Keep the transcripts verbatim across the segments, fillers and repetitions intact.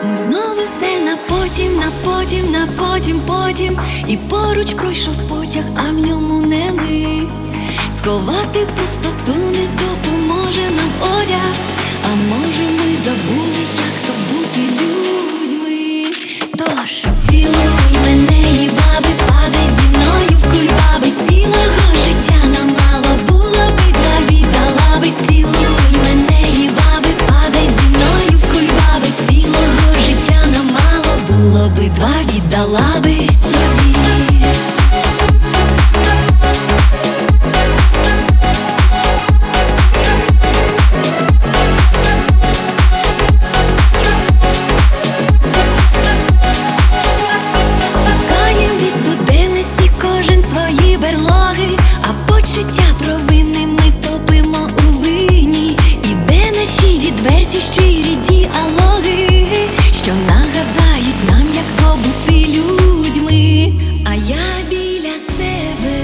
Знову все на потім, на потім, на потім, потім. І поруч пройшов потяг, а в ньому не ми. Сховати пустоту не допоможе нам одяг. А може ми забули, як то бути людьми. Тож цілуй мене, і баби, падай зі мною в кульбаби. Цілого життя нам мало було би, два віддала би. Цілуй мене, і баби, падай зі мною в кульбаби. Цілого життя нам мало було би, два віддала би тобі. А почуття провини ми топимо у вині. І де наші відверті щирі діалоги, що нагадають нам, як то бути людьми. А я біля себе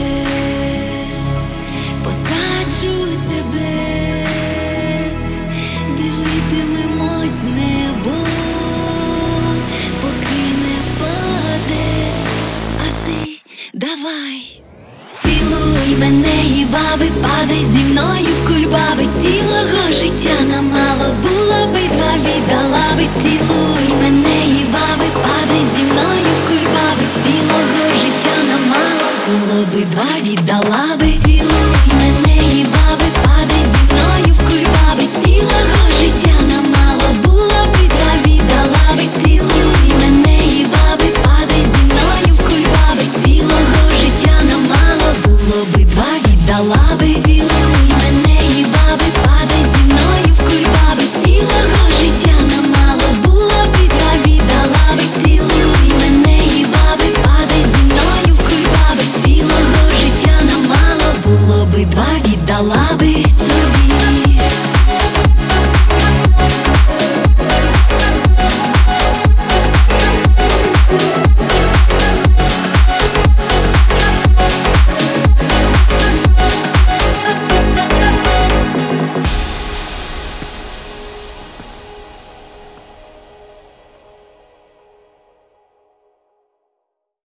посаджу тебе, дивитимемось в небо, поки не впаде. А ти давай цілуй мене, і баби, падай зі мною в кульбаби. Цілого життя нам